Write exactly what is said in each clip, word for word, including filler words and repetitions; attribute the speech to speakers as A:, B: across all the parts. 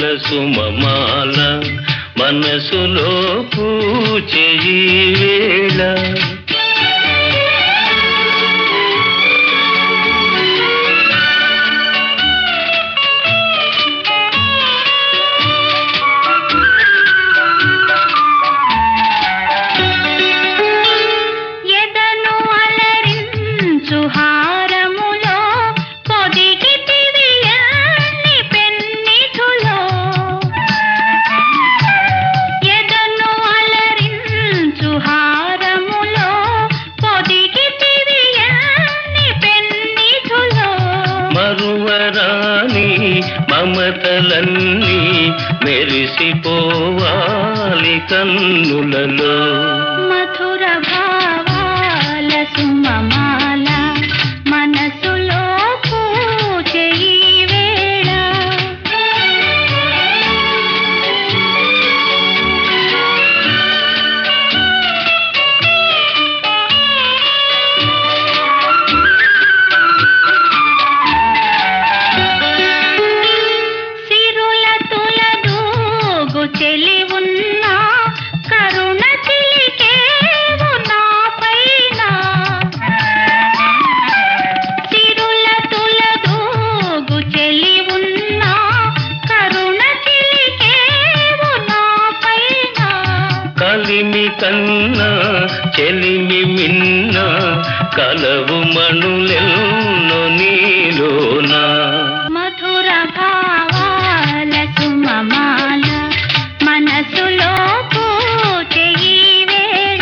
A: సుమమాల మనసులో పూజే ఈ వేళ. మరువరాని మమతలన్నీ మెరిసిపోవాలి కన్నులలో.
B: మధుర భావాల సుమమాల మనసులో పూజే ఈ వేళ. చెలి ఉన్నా కరుణ చిలికేవు నా పైన. సిరుల తులదూగు చెలి ఉన్నా కరుణ చిలికేవు నా పైన.
A: కలిమి కన్నా చెలిమి మిన్న కలవు మణులెన్నో నీలోనా.
B: మధుర భావాల సుమమాల మనసులో పూజే ఈ వేళ.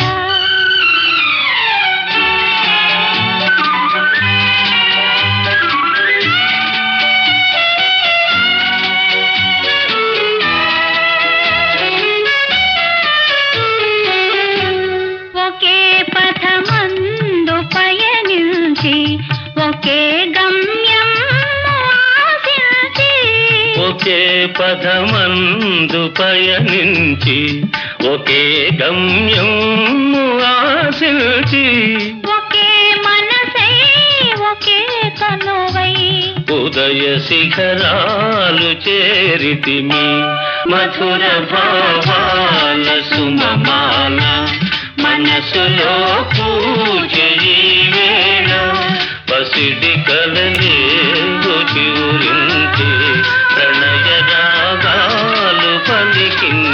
B: ఒకే పథమందు పయనించి ఒకే గమ్యం ఆశించి.
A: ఒకే పదమందు పయనించి ఒకే గమ్యం ఆశించి.
B: ఒకే మనసై ఒకే కనువై
A: ఉదయ శిఖరాలు చేరితిమి. మధుర భావాల సుమమాల మనసులో పూజే ఈ వేళ. పసిడి కలలే చివురించే ప్రణయ రాగాలు పలికిన